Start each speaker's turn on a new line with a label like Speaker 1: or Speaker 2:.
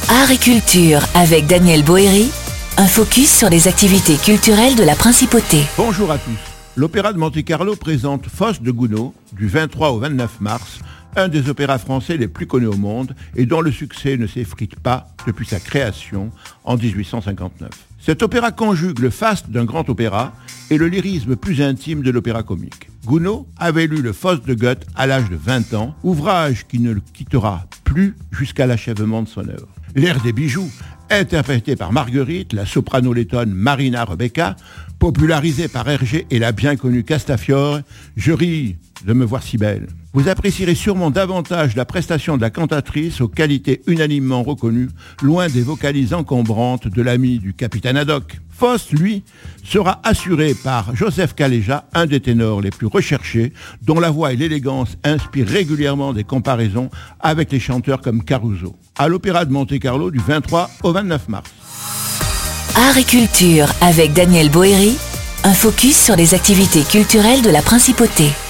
Speaker 1: Art et culture avec Daniel Bohéry, un focus sur les activités culturelles de la Principauté.
Speaker 2: Bonjour à tous. L'Opéra de Monte-Carlo présente Faust de Gounod du 23 au 29 mars, un des opéras français les plus connus au monde et dont le succès ne s'effrite pas depuis sa création en 1859. Cet opéra conjugue le faste d'un grand opéra et le lyrisme plus intime de l'opéra comique. Gounod avait lu le Faust de Goethe à l'âge de 20 ans, ouvrage qui ne le quittera plus jusqu'à l'achèvement de son œuvre. L'air des bijoux, interprété par Marguerite, la soprano lettonne Marina Rebecca, popularisée par Hergé et la bien connue Castafiore, je ris de me voir si belle. Vous apprécierez sûrement davantage la prestation de la cantatrice aux qualités unanimement reconnues, loin des vocalises encombrantes de l'ami du capitaine Haddock. Faust, lui, sera assuré par Joseph Calleja, un des ténors les plus recherchés, dont la voix et l'élégance inspirent régulièrement des comparaisons avec les chanteurs comme Caruso. À l'Opéra de Monte-Carlo du 23 au 29 mars.
Speaker 1: Art et culture avec Daniel Bohéry, un focus sur les activités culturelles de la Principauté.